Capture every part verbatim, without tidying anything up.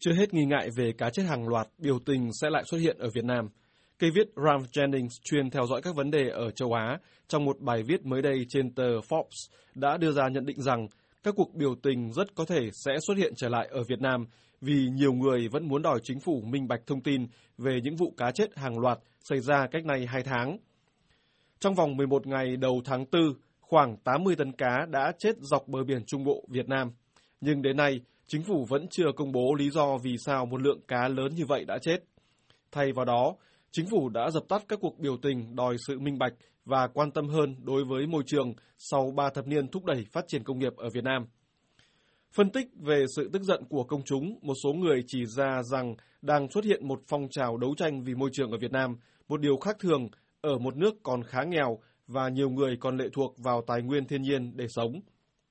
Chưa hết nghi ngại về cá chết hàng loạt, biểu tình sẽ lại xuất hiện ở Việt Nam. Cây viết Ralph Jennings chuyên theo dõi các vấn đề ở châu Á, trong một bài viết mới đây trên tờ Forbes đã đưa ra nhận định rằng các cuộc biểu tình rất có thể sẽ xuất hiện trở lại ở Việt Nam vì nhiều người vẫn muốn đòi chính phủ minh bạch thông tin về những vụ cá chết hàng loạt xảy ra cách nay hai tháng. Trong vòng mười một ngày đầu tháng tư, khoảng tám mươi tấn cá đã chết dọc bờ biển Trung Bộ Việt Nam. Nhưng đến nay, chính phủ vẫn chưa công bố lý do vì sao một lượng cá lớn như vậy đã chết. Thay vào đó, chính phủ đã dập tắt các cuộc biểu tình đòi sự minh bạch và quan tâm hơn đối với môi trường sau ba thập niên thúc đẩy phát triển công nghiệp ở Việt Nam. Phân tích về sự tức giận của công chúng, một số người chỉ ra rằng đang xuất hiện một phong trào đấu tranh vì môi trường ở Việt Nam, một điều khác thường ở một nước còn khá nghèo và nhiều người còn lệ thuộc vào tài nguyên thiên nhiên để sống.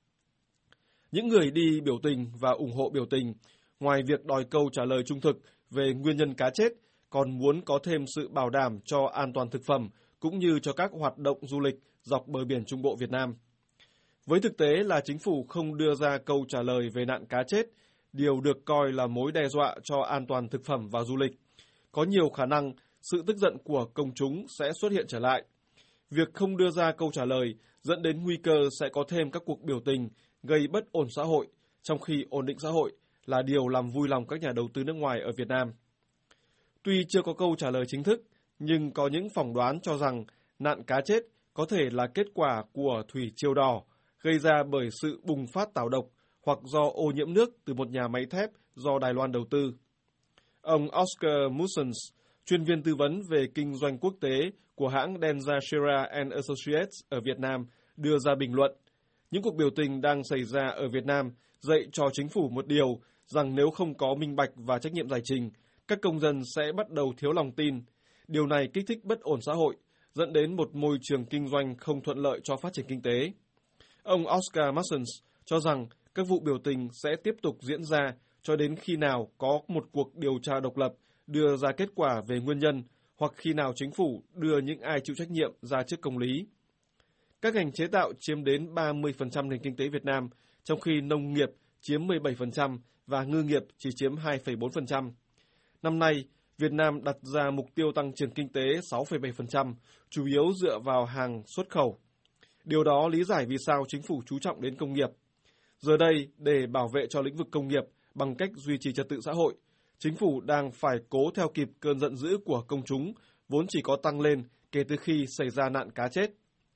Những người đi biểu tình và ủng hộ biểu tình, ngoài việc đòi câu trả lời trung thực về nguyên nhân cá chết, còn muốn có thêm sự bảo đảm cho an toàn thực phẩm cũng như cho các hoạt động du lịch dọc bờ biển Trung Bộ Việt Nam. Với thực tế là chính phủ không đưa ra câu trả lời về nạn cá chết, điều được coi là mối đe dọa cho an toàn thực phẩm và du lịch. Có nhiều khả năng sự tức giận của công chúng sẽ xuất hiện trở lại. Việc không đưa ra câu trả lời dẫn đến nguy cơ sẽ có thêm các cuộc biểu tình gây bất ổn xã hội, trong khi ổn định xã hội là điều làm vui lòng các nhà đầu tư nước ngoài ở Việt Nam. Tuy chưa có câu trả lời chính thức, nhưng có những phỏng đoán cho rằng nạn cá chết có thể là kết quả của thủy triều đỏ gây ra bởi sự bùng phát tảo độc hoặc do ô nhiễm nước từ một nhà máy thép do Đài Loan đầu tư. Ông Oscar Mussens, chuyên viên tư vấn về kinh doanh quốc tế của hãng Dengza Shira and Associates ở Việt Nam, đưa ra bình luận. Những cuộc biểu tình đang xảy ra ở Việt Nam dạy cho chính phủ một điều rằng nếu không có minh bạch và trách nhiệm giải trình, các công dân sẽ bắt đầu thiếu lòng tin. Điều này kích thích bất ổn xã hội, dẫn đến một môi trường kinh doanh không thuận lợi cho phát triển kinh tế. Ông Oscar Mussens cho rằng các vụ biểu tình sẽ tiếp tục diễn ra cho đến khi nào có một cuộc điều tra độc lập đưa ra kết quả về nguyên nhân hoặc khi nào chính phủ đưa những ai chịu trách nhiệm ra trước công lý. Các ngành chế tạo chiếm đến ba mươi phần trăm nền kinh tế Việt Nam, trong khi nông nghiệp chiếm mười bảy phần trăm và ngư nghiệp chỉ chiếm hai phẩy bốn phần trăm. Năm nay, Việt Nam đặt ra mục tiêu tăng trưởng kinh tế sáu phẩy bảy phần trăm, chủ yếu dựa vào hàng xuất khẩu. Điều đó lý giải vì sao chính phủ chú trọng đến công nghiệp. Giờ đây, để bảo vệ cho lĩnh vực công nghiệp bằng cách duy trì trật tự xã hội, chính phủ đang phải cố theo kịp cơn giận dữ của công chúng, vốn chỉ có tăng lên kể từ khi xảy ra nạn cá chết.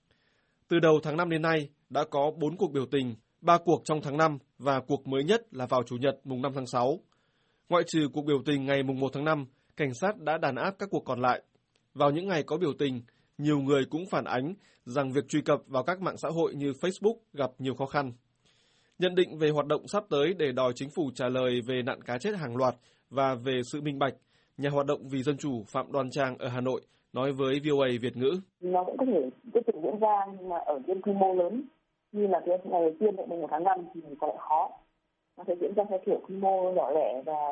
Từ đầu tháng năm đến nay, đã có bốn cuộc biểu tình, ba cuộc trong tháng năm và cuộc mới nhất là vào Chủ nhật mùng năm tháng sáu. Ngoại trừ cuộc biểu tình ngày mùng một tháng năm, cảnh sát đã đàn áp các cuộc còn lại. Vào những ngày có biểu tình, nhiều người cũng phản ánh rằng việc truy cập vào các mạng xã hội như Facebook gặp nhiều khó khăn. Nhận định về hoạt động sắp tới để đòi chính phủ trả lời về nạn cá chết hàng loạt và về sự minh bạch, nhà hoạt động vì dân chủ Phạm Đoan Trang ở Hà Nội nói với vê o a Việt ngữ. Nó cũng có thể tiếp tục diễn ra nhưng mà ở trên quy mô lớn như là cái ngày đầu tiên mùng một tháng năm thì có lẽ khó. Nó sẽ diễn ra theo kiểu quy mô nhỏ lẻ và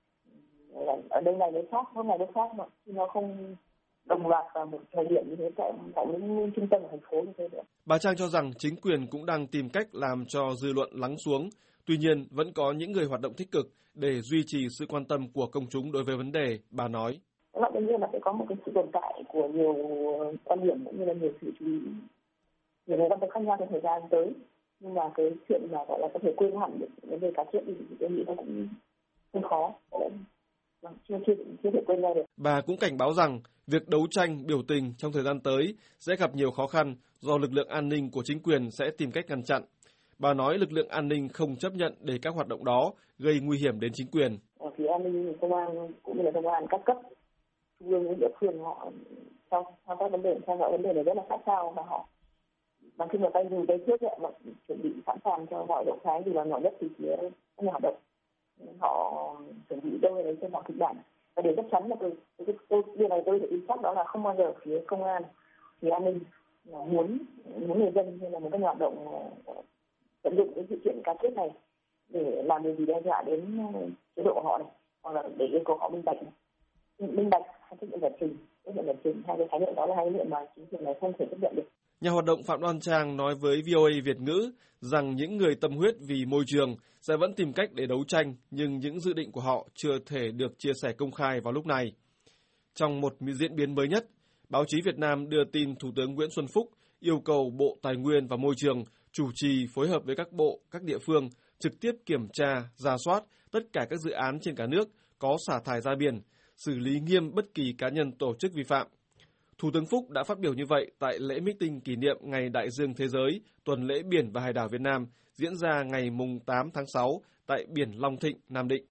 ở đây này nơi khác, hôm này nơi khác mà nó không đồng loạt vào một thời điểm như thế tại, tại những trung tâm của thành phố như thế nữa. Bà Trang cho rằng chính quyền cũng đang tìm cách làm cho dư luận lắng xuống. Tuy nhiên, vẫn có những người hoạt động tích cực để duy trì sự quan tâm của công chúng đối với vấn đề, bà nói. Nó đương nhiên là sẽ có một cái sự tồn tại của nhiều quan điểm cũng như là nhiều sự chú ý, nhiều người quan tâm khác nhau trong thời gian tới. Nhưng mà cái chuyện mà gọi là có thể quên hẳn được vấn đề cá chết thì tôi nghĩ nó cũng không khó. Chưa, chưa, chưa thể quên ra được. Bà cũng cảnh báo rằng việc đấu tranh, biểu tình trong thời gian tới sẽ gặp nhiều khó khăn do lực lượng an ninh của chính quyền sẽ tìm cách ngăn chặn. Bà nói lực lượng an ninh không chấp nhận để các hoạt động đó gây nguy hiểm đến chính quyền. Ở phía an ninh, công an cũng như là công an các cấp, trung ương với địa phương họ trong trong các vấn đề theo dõi vấn đề này rất là sát sao và họ bằng khi mà tay dùng tay trước ấy, mà chuẩn bị sẵn sàng cho mọi động thái gì là nhỏ nhất thì phía các nhà hoạt động họ chuẩn bị đâu đấy cho mọi kịch bản. Và điều chắc chắn là tôi, tôi, tôi điều này tôi thể tin chắc đó là không bao giờ phía công an, phía an ninh là muốn muốn người dân hay là một cái hoạt động tận dụng cái sự kiện cá chết này để làm điều gì đe dọa đến chế độ của họ này, hoặc là để yêu cầu họ minh bạch minh bạch hay trách nhiệm giải trình, trách nhiệm giải trình hai cái khái niệm đó là hai khái niệm mà chính quyền này không thể chấp nhận được. Nhà hoạt động Phạm Đoan Trang nói với vê o a Việt ngữ rằng những người tâm huyết vì môi trường sẽ vẫn tìm cách để đấu tranh, nhưng những dự định của họ chưa thể được chia sẻ công khai vào lúc này. Trong một diễn biến mới nhất, báo chí Việt Nam đưa tin Thủ tướng Nguyễn Xuân Phúc yêu cầu Bộ Tài nguyên và Môi trường chủ trì phối hợp với các bộ, các địa phương trực tiếp kiểm tra, rà soát tất cả các dự án trên cả nước có xả thải ra biển, xử lý nghiêm bất kỳ cá nhân tổ chức vi phạm. Thủ tướng Phúc đã phát biểu như vậy tại lễ meeting kỷ niệm Ngày Đại dương Thế giới, Tuần lễ Biển và Hải đảo Việt Nam diễn ra ngày tám tháng sáu tại biển Long Thịnh, Nam Định.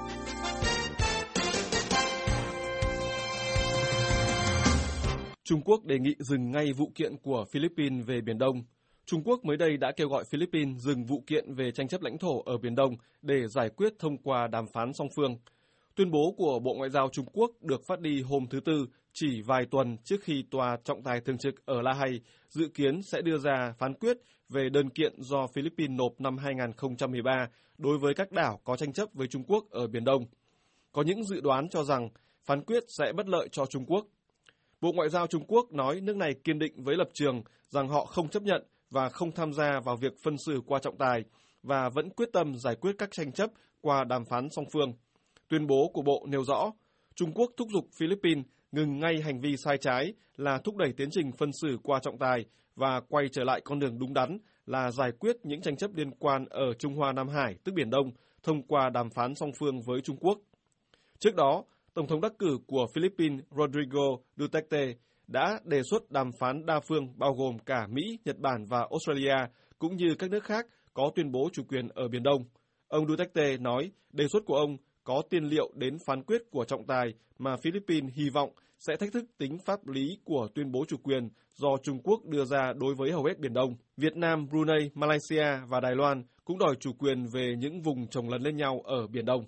Trung Quốc đề nghị dừng ngay vụ kiện của Philippines về Biển Đông. Trung Quốc mới đây đã kêu gọi Philippines dừng vụ kiện về tranh chấp lãnh thổ ở Biển Đông để giải quyết thông qua đàm phán song phương. Tuyên bố của Bộ Ngoại giao Trung Quốc được phát đi hôm thứ Tư, chỉ vài tuần trước khi Tòa trọng tài thường trực ở La Hay dự kiến sẽ đưa ra phán quyết về đơn kiện do Philippines nộp năm hai không một ba đối với các đảo có tranh chấp với Trung Quốc ở Biển Đông. Có những dự đoán cho rằng phán quyết sẽ bất lợi cho Trung Quốc. Bộ Ngoại giao Trung Quốc nói nước này kiên định với lập trường rằng họ không chấp nhận và không tham gia vào việc phân xử qua trọng tài và vẫn quyết tâm giải quyết các tranh chấp qua đàm phán song phương. Tuyên bố của Bộ nêu rõ, Trung Quốc thúc giục Philippines ngừng ngay hành vi sai trái là thúc đẩy tiến trình phân xử qua trọng tài và quay trở lại con đường đúng đắn là giải quyết những tranh chấp liên quan ở Trung Hoa Nam Hải, tức Biển Đông, thông qua đàm phán song phương với Trung Quốc. Trước đó, Tổng thống đắc cử của Philippines Rodrigo Duterte đã đề xuất đàm phán đa phương bao gồm cả Mỹ, Nhật Bản và Australia, cũng như các nước khác có tuyên bố chủ quyền ở Biển Đông. Ông Duterte nói đề xuất của ông có tiên liệu đến phán quyết của trọng tài mà Philippines hy vọng sẽ thách thức tính pháp lý của tuyên bố chủ quyền do Trung Quốc đưa ra đối với hầu hết Biển Đông. Việt Nam, Brunei, Malaysia và Đài Loan cũng đòi chủ quyền về những vùng chồng lấn lên nhau ở Biển Đông.